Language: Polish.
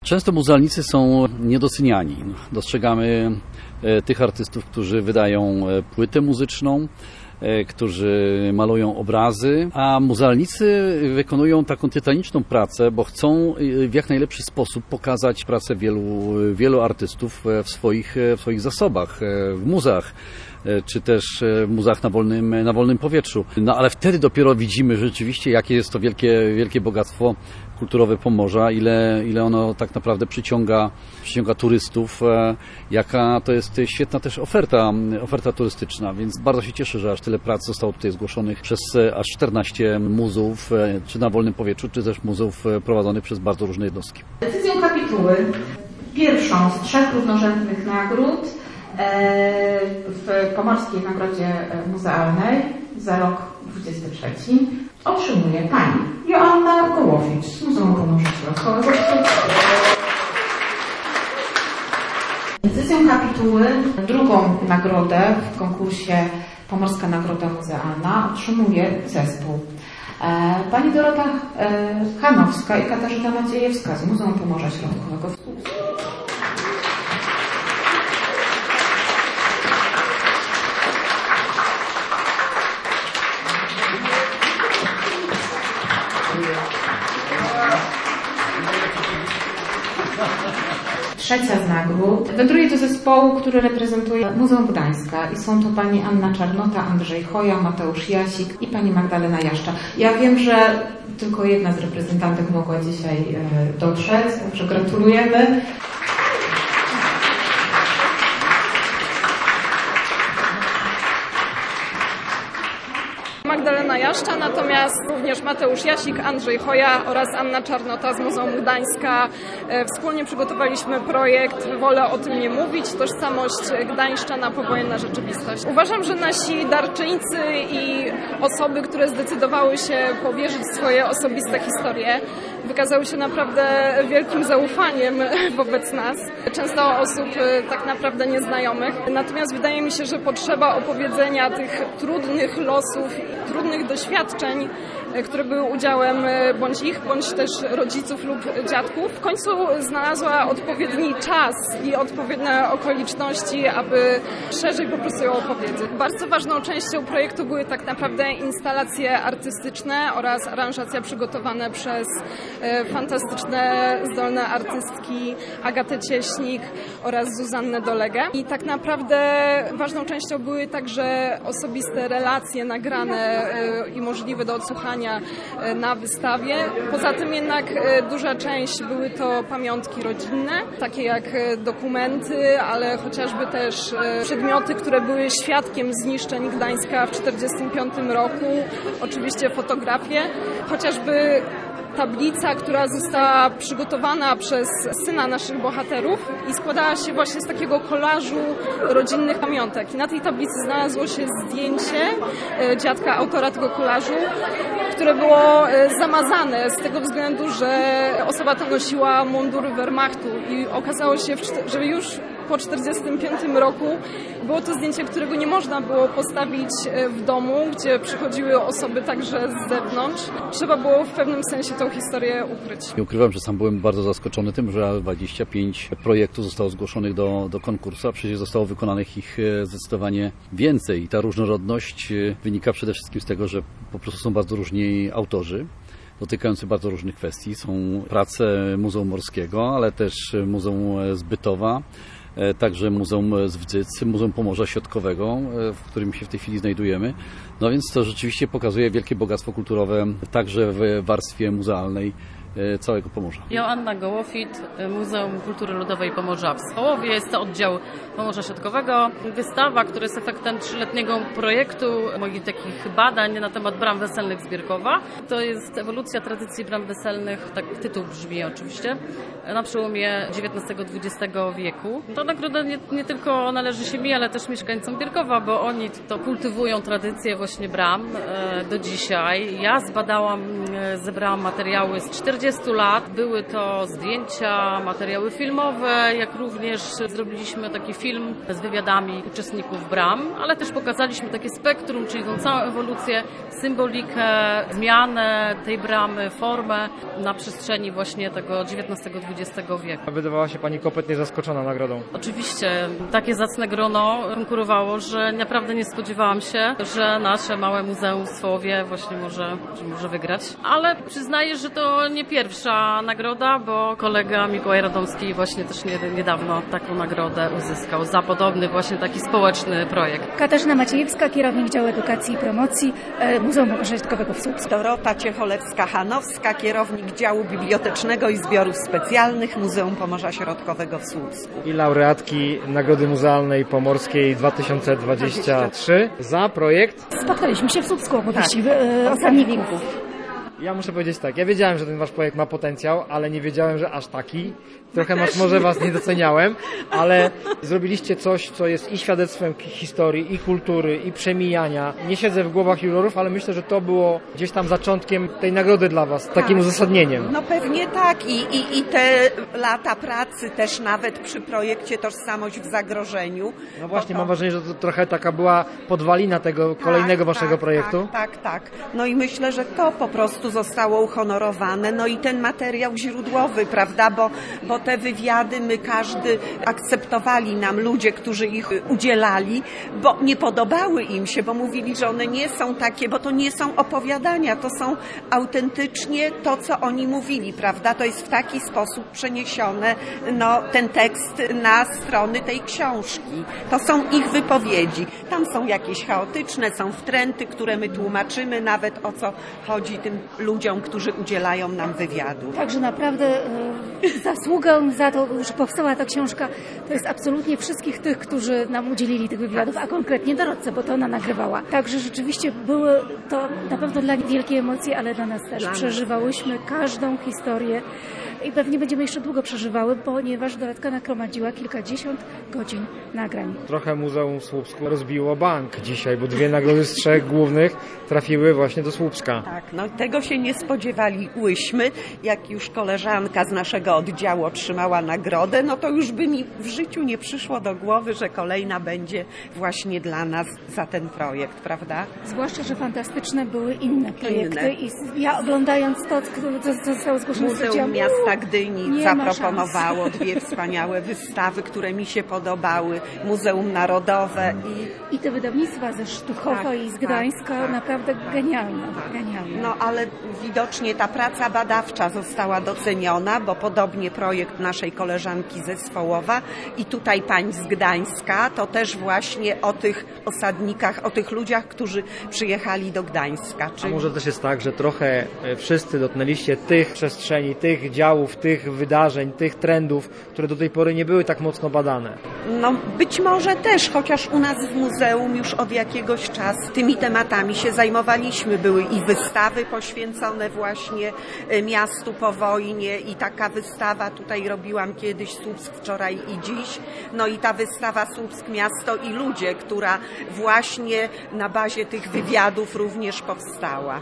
Często muzealnicy są niedoceniani. Dostrzegamy tych artystów, którzy wydają płytę muzyczną, którzy malują obrazy, a muzealnicy wykonują taką tytaniczną pracę, bo chcą w jak najlepszy sposób pokazać pracę wielu artystów w swoich zasobach, w muzeach, czy też w muzeach na wolnym powietrzu. No ale wtedy dopiero widzimy rzeczywiście, jakie jest to wielkie bogactwo kulturowe Pomorza, ile ono tak naprawdę przyciąga turystów, jaka to jest świetna też oferta turystyczna, więc bardzo się cieszę, że aż tyle prac zostało tutaj zgłoszonych przez aż 14 muzeów, czy na wolnym powietrzu, czy też muzeów prowadzonych przez bardzo różne jednostki. Decyzją kapituły, pierwszą z 3 równorzędnych nagród w Pomorskiej Nagrodzie Muzealnej za rok 2023 otrzymuje pani Joanna Gołowicz z Muzeum Pomorza Środkowego. Decyzją kapituły drugą nagrodę w konkursie Pomorska Nagroda Muzealna otrzymuje zespół pani Dorota Hanowska i Katarzyna Maciejewska z Muzeum Pomorza Środkowego. Trzecia z nagród wędruje do zespołu, który reprezentuje Muzeum Gdańska i są to pani Anna Czarnota, Andrzej Choja, Mateusz Jasik i pani Magdalena Jaszcza. Ja wiem, że tylko jedna z reprezentantek mogła dzisiaj dotrzeć, także gratulujemy. Magdalena Jaszcza, natomiast również Mateusz Jasik, Andrzej Choja oraz Anna Czarnota z Muzeum Gdańska. Wspólnie przygotowaliśmy projekt Wolę o tym nie mówić, tożsamość gdańszczana, powojenna rzeczywistość. Uważam, że nasi darczyńcy i osoby, które zdecydowały się powierzyć swoje osobiste historie, wykazały się naprawdę wielkim zaufaniem wobec nas. Często osób tak naprawdę nieznajomych. Natomiast wydaje mi się, że potrzeba opowiedzenia tych trudnych losów, trudnych doświadczeń, które były udziałem bądź ich, bądź też rodziców lub dziadków, w końcu znalazła odpowiedni czas i odpowiednie okoliczności, aby szerzej po prostu ją opowiedzieć. Bardzo ważną częścią projektu były tak naprawdę instalacje artystyczne oraz aranżacja przygotowane przez fantastyczne, zdolne artystki Agatę Cieśnik oraz Zuzannę Dolegę. I tak naprawdę ważną częścią były także osobiste relacje nagrane i możliwe do odsłuchania na wystawie. Poza tym jednak duża część były to pamiątki rodzinne, takie jak dokumenty, ale chociażby też przedmioty, które były świadkiem zniszczeń Gdańska w 1945 roku. Oczywiście fotografie, chociażby tablica, która została przygotowana przez syna naszych bohaterów i składała się właśnie z takiego kolażu rodzinnych pamiątek. I na tej tablicy znalazło się zdjęcie dziadka, autora tego kolażu, które było zamazane z tego względu, że osoba ta nosiła mundur Wehrmachtu i okazało się, że już po 1945 roku było to zdjęcie, którego nie można było postawić w domu, gdzie przychodziły osoby także z zewnątrz. Trzeba było w pewnym sensie tą historię ukryć. Nie ukrywam, że sam byłem bardzo zaskoczony tym, że 25 projektów zostało zgłoszonych do konkursu, a przecież zostało wykonanych ich zdecydowanie więcej. I ta różnorodność wynika przede wszystkim z tego, że po prostu są bardzo różni autorzy, dotykający bardzo różnych kwestii. Są prace Muzeum Morskiego, ale też Muzeum z Bytowa, także Muzeum z Wdzyc, Muzeum Pomorza Środkowego, w którym się w tej chwili znajdujemy. No więc to rzeczywiście pokazuje wielkie bogactwo kulturowe także w warstwie muzealnej całego Pomorza. Joanna Gołowicz, Muzeum Kultury Ludowej Pomorza w Stołowie. Jest to oddział Pomorza Środkowego. Wystawa, która jest efektem 3-letniego projektu moich takich badań na temat bram weselnych z Bierkowa. To jest ewolucja tradycji bram weselnych, tak tytuł brzmi oczywiście, na przełomie XIX-XX wieku. To nagroda nie tylko należy się mi, ale też mieszkańcom Bierkowa, bo oni to kultywują tradycję właśnie bram do dzisiaj. Ja zebrałam materiały z 40 40 lat. Były to zdjęcia, materiały filmowe, jak również zrobiliśmy taki film z wywiadami uczestników bram, ale też pokazaliśmy takie spektrum, czyli tą całą ewolucję, symbolikę, zmianę tej bramy, formę na przestrzeni właśnie tego XIX-XX wieku. Wydawała się Pani kompletnie zaskoczona nagrodą. Oczywiście takie zacne grono konkurowało, że naprawdę nie spodziewałam się, że nasze małe muzeum w Swołowie właśnie może wygrać. Ale przyznaję, że to nie pierwsza nagroda, bo kolega Mikołaj Radomski właśnie też niedawno taką nagrodę uzyskał za podobny właśnie taki społeczny projekt. Katarzyna Maciejewska, kierownik działu edukacji i promocji Muzeum Pomorza Środkowego w Słupsku. Dorota Ciecholewska-Hanowska, kierownik działu bibliotecznego i zbiorów specjalnych Muzeum Pomorza Środkowego w Słupsku. I laureatki Nagrody Muzealnej Pomorskiej 2023 za projekt. Spotkaliśmy się w Słupsku opowieści osadników. Ja muszę powiedzieć tak, ja wiedziałem, że ten wasz projekt ma potencjał, ale nie wiedziałem, że aż taki. Trochę może was nie doceniałem, ale zrobiliście coś, co jest i świadectwem historii, i kultury, i przemijania. Nie siedzę w głowach jurorów, ale myślę, że to było gdzieś tam zaczątkiem tej nagrody dla was, takim uzasadnieniem. No pewnie tak i te lata pracy też nawet przy projekcie Tożsamość w zagrożeniu. No właśnie, mam wrażenie, że to trochę taka była podwalina tego kolejnego waszego projektu. Tak. No i myślę, że to po prostu zostało uhonorowane. No i ten materiał źródłowy, prawda, bo te wywiady każdy akceptowali nam ludzie, którzy ich udzielali, bo nie podobały im się, bo mówili, że one nie są takie, bo to nie są opowiadania, to są autentycznie to, co oni mówili, prawda? To jest w taki sposób przeniesione, ten tekst na strony tej książki. To są ich wypowiedzi. Tam są jakieś chaotyczne, są wtręty, które my tłumaczymy nawet, o co chodzi tym ludziom, którzy udzielają nam wywiadu. Także naprawdę zasługą za to, że powstała ta książka, to jest absolutnie wszystkich tych, którzy nam udzielili tych wywiadów, a konkretnie Dorotce, bo to ona nagrywała. Także rzeczywiście były to na pewno dla nich wielkie emocje, ale dla nas też. Przeżywałyśmy każdą historię i pewnie będziemy jeszcze długo przeżywały, ponieważ Dorotka nagromadziła kilkadziesiąt godzin nagrań. Trochę Muzeum w Słupsku rozbiło bank dzisiaj, bo 2 nagrody z 3 głównych trafiły właśnie do Słupska. Tak, tego się nie spodziewaliśmy. Jak już koleżanka z naszego oddziału otrzymała nagrodę, to już by mi w życiu nie przyszło do głowy, że kolejna będzie właśnie dla nas za ten projekt, prawda? Zwłaszcza, że fantastyczne były inne projekty i ja oglądając to, co zostało zgłoszone z Muzeum Miasta Gdyni zaproponowało 2 wspaniałe wystawy, które mi się podobały. Muzeum Narodowe i te wydawnictwa ze Sztuchowa i z Gdańska naprawdę genialne. Ale widocznie ta praca badawcza została doceniona, bo podobnie projekt naszej koleżanki ze Swołowa i tutaj pań z Gdańska, to też właśnie o tych osadnikach, o tych ludziach, którzy przyjechali do Gdańska. A może też jest tak, że trochę wszyscy dotknęliście tych przestrzeni, tych działów, tych wydarzeń, tych trendów, które do tej pory nie były tak mocno badane? Być może też, chociaż u nas w muzeum już od jakiegoś czasu tymi tematami się zajmowaliśmy. Były i wystawy poświęcone właśnie miastu po wojnie i taka wystawa, tutaj robiłam kiedyś Słupsk wczoraj i dziś, i ta wystawa Słupsk miasto i ludzie, która właśnie na bazie tych wywiadów również powstała.